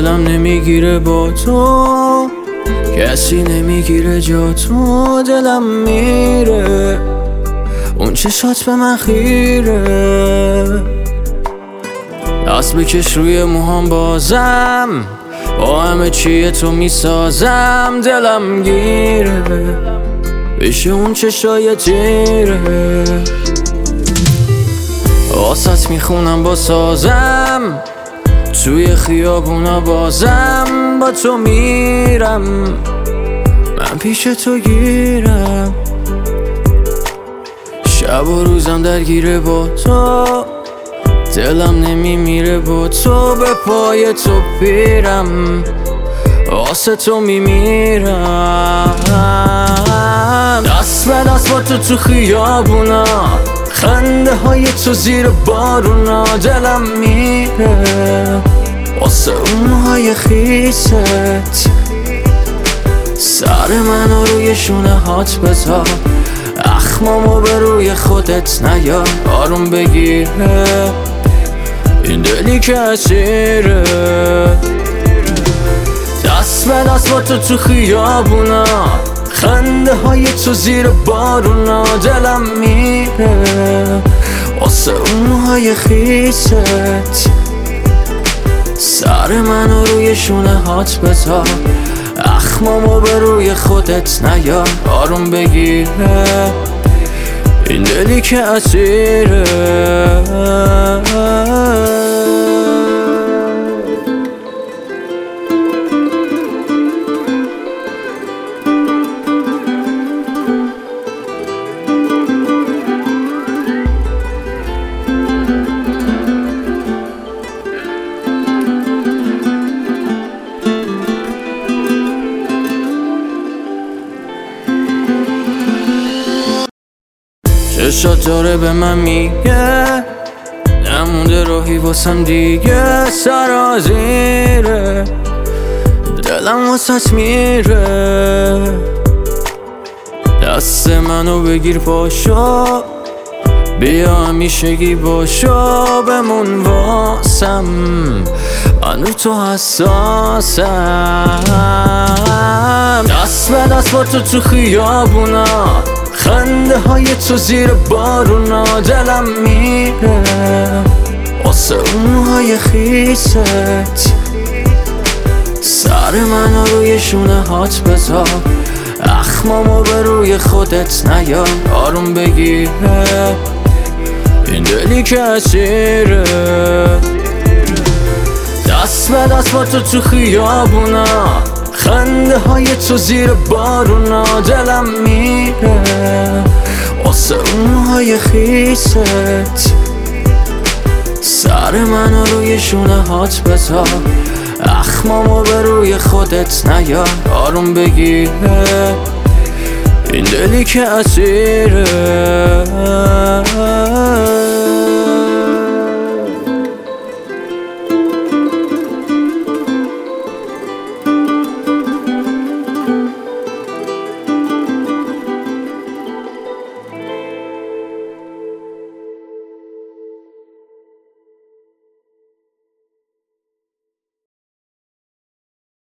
دلم نمیگیره با تو، کسی نمیگیره جا تو. دلم میره اون چشات به من خیره، دست بکش روی موهام بازم، با همه چیه تو میسازم. دلم گیره بشه اون چشای تیره، واسط میخونم با سازم، توی خیابونا بازم با تو میرم، من پیش تو گیرم. شب و روزم درگیره با تو، دلم نمیمیره با تو. به پای تو پیرم، واسه تو میمیرم. دست به دست با تو خیابونا، خنده های تو زیر بارونا. دلم میره واسه اون موهای خیست، سر منو روی شونه هات بذار، اخمامو به روی خودت نیار. آروم بگیره این دلی که اسیره، دست به دست با تو خیابونا، خنده های تو زیر بارونا. دلم میره واسه اون موهای خیست، سر منو روی شونه هات بذار، اخمامو به روی خودت نیار. آروم بگیره این دلی که اسیره. چشات داره به من میگه نمونده راهی واسم دیگه، سرازیره دلم واسط میره. دست منو بگیر پاشو، بیا همیشگی باشو، بمون واسم، من رو تو حساسم. دست به دست با تو خیابونا، خنده های تو زیر بارونا. دلم میره واسه اون موهای خیست، سر منو روی شونه هات بذار، اخمامو به روی خودت نیار. آروم بگیره این دلی که اسیره، دست به دست با تو خیابونا، خنده های تو زیر بارونا. دلم میره واسه اون موهای خیست، سر منو روی شونه هات بذار، اخمامو به روی خودت نیار. آروم بگیره این دلی که اسیره.